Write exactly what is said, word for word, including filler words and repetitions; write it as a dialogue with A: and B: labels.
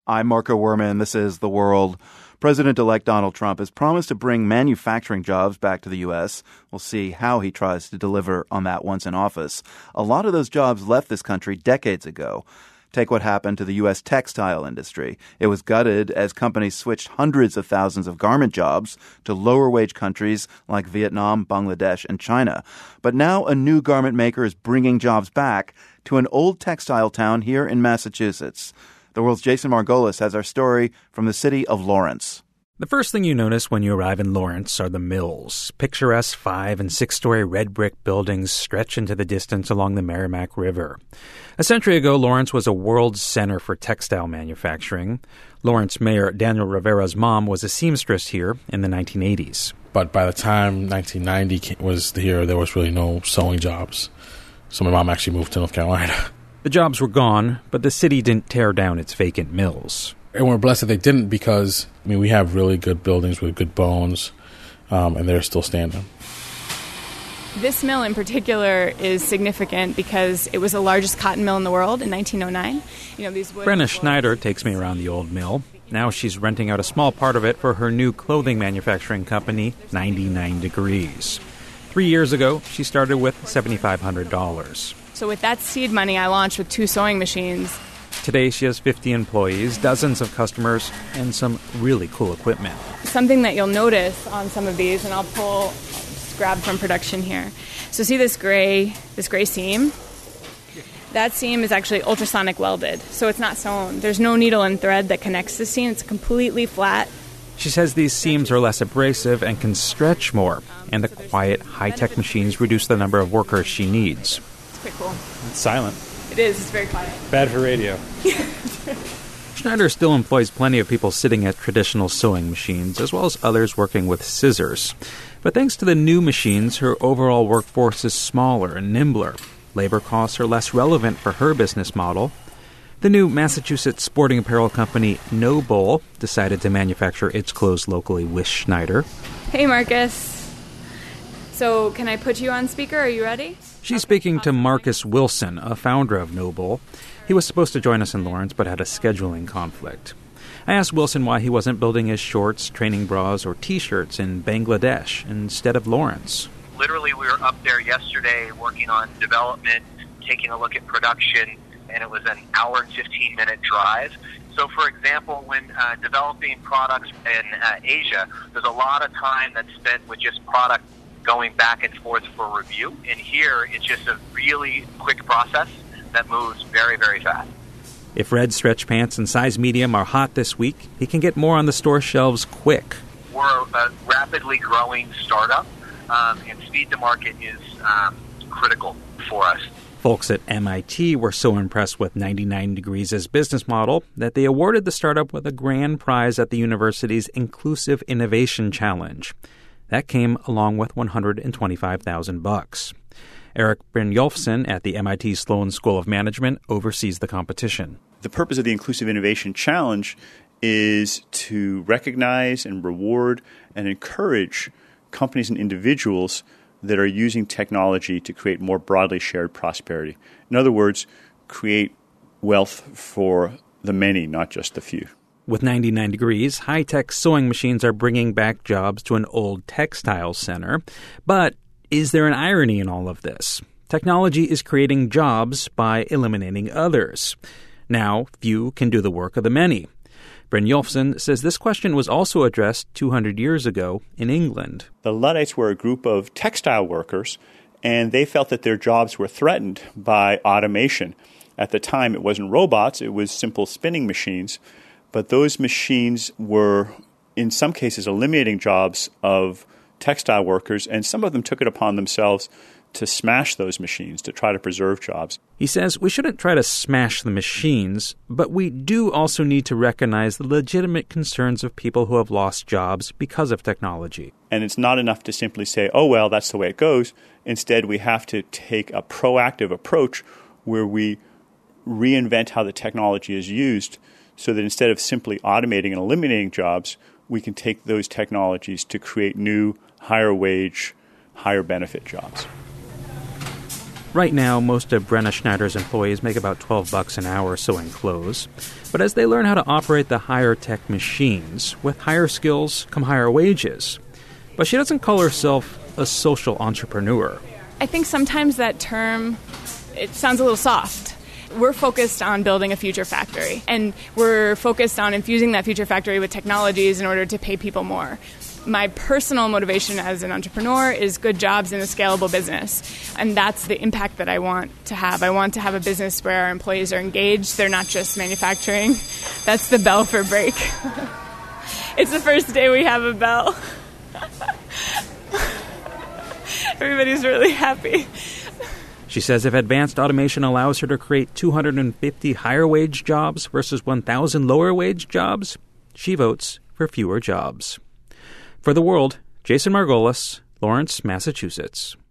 A: I'm Marco Werman. This is The World. President-elect Donald Trump has promised to bring manufacturing jobs back to the U S. We'll see how he tries to deliver on that once in office. A lot of those jobs left this country decades ago. Take what happened to the U S textile industry. It was gutted as companies switched hundreds of thousands of garment jobs to lower-wage countries like Vietnam, Bangladesh, and China. But now a new garment maker is bringing jobs back to an old textile town here in Massachusetts. The World's Jason Margolis has our story from the city of Lawrence.
B: The first thing you notice when you arrive in Lawrence are the mills. Picturesque five- and six-story red brick buildings stretch into the distance along the Merrimack River. A century ago, Lawrence was a world center for textile manufacturing. Lawrence Mayor Daniel Rivera's mom was a seamstress here in the nineteen eighties.
C: But by the time nineteen ninety was here, there was really no sewing jobs. So my mom actually moved to North Carolina.
B: The jobs were gone, but the city didn't tear down its vacant mills.
C: And we're blessed that they didn't because, I mean, we have really good buildings with good bones, um, and they're still standing.
D: This mill in particular is significant because it was the largest cotton mill in the world in nineteen oh nine. You know, these
B: Brenna Schneider takes me around the old mill. Now she's renting out a small part of it for her new clothing manufacturing company, ninety-nine degrees. Three years ago, she started with seven thousand five hundred dollars.
D: So with that seed money, I launched with two sewing machines.
B: Today, she has fifty employees, dozens of customers, and some really cool equipment.
D: Something that you'll notice on some of these, and I'll pull, I'll just grab from production here. So see this gray, this gray seam? That seam is actually ultrasonic welded, so it's not sewn. There's no needle and thread that connects the seam. It's completely flat.
B: She says these seams are less abrasive and can stretch more, and the quiet, high-tech machines reduce the number of workers she needs.
D: It's pretty cool.
B: It's silent.
D: It is. It's very quiet.
B: Bad for radio. Schneider still employs plenty of people sitting at traditional sewing machines, as well as others working with scissors. But thanks to the new machines, her overall workforce is smaller and nimbler. Labor costs are less relevant for her business model. The new Massachusetts sporting apparel company Noble decided to manufacture its clothes locally with Schneider.
D: Hey, Marcus. So can I put you on speaker? Are you ready?
B: She's speaking to Marcus Wilson, a founder of Noble. He was supposed to join us in Lawrence, but had a scheduling conflict. I asked Wilson why he wasn't building his shorts, training bras, or T-shirts in Bangladesh instead of Lawrence.
E: Literally, we were up there yesterday working on development, taking a look at production, and it was an hour and fifteen-minute drive. So, for example, when uh, developing products in uh, Asia, there's a lot of time that's spent with just product going back and forth for review. And here, it's just a really quick process that moves very, very fast.
B: If red stretch pants and size medium are hot this week, he can get more on the store shelves quick.
E: We're a rapidly growing startup, um, and speed to market is um, critical for us.
B: Folks at M I T were so impressed with ninety-nine degrees' business model that they awarded the startup with a grand prize at the university's Inclusive Innovation Challenge. That came along with one hundred twenty-five thousand bucks. Eric Brynjolfsson at the M I T Sloan School of Management oversees the competition.
F: The purpose of the Inclusive Innovation Challenge is to recognize and reward and encourage companies and individuals that are using technology to create more broadly shared prosperity. In other words, create wealth for the many, not just the few.
B: With ninety-nine degrees, high-tech sewing machines are bringing back jobs to an old textile center. But is there an irony in all of this? Technology is creating jobs by eliminating others. Now, few can do the work of the many. Brynjolfsson says this question was also addressed two hundred years ago in England.
F: The Luddites were a group of textile workers, and they felt that their jobs were threatened by automation. At the time, it wasn't robots, it was simple spinning machines. But those machines were, in some cases, eliminating jobs of textile workers, and some of them took it upon themselves to smash those machines, to try to preserve jobs.
B: He says we shouldn't try to smash the machines, but we do also need to recognize the legitimate concerns of people who have lost jobs because of technology.
F: And it's not enough to simply say, oh, well, that's the way it goes. Instead, we have to take a proactive approach where we reinvent how the technology is used, so that instead of simply automating and eliminating jobs, we can take those technologies to create new, higher wage, higher benefit jobs.
B: Right now, most of Brenna Schneider's employees make about twelve bucks an hour sewing clothes. But as they learn how to operate the higher-tech machines, with higher skills come higher wages. But she doesn't call herself a social entrepreneur.
D: I think sometimes that term, it sounds a little soft. We're focused on building a future factory, and we're focused on infusing that future factory with technologies in order to pay people more. My personal motivation as an entrepreneur is good jobs in a scalable business, and that's the impact that I want to have. I want to have a business where our employees are engaged. They're not just manufacturing. That's the bell for break. It's the first day we have a bell. Everybody's really happy.
B: She says if advanced automation allows her to create two hundred fifty higher-wage jobs versus one thousand lower-wage jobs, she votes for fewer jobs. For The World, Jason Margolis, Lawrence, Massachusetts.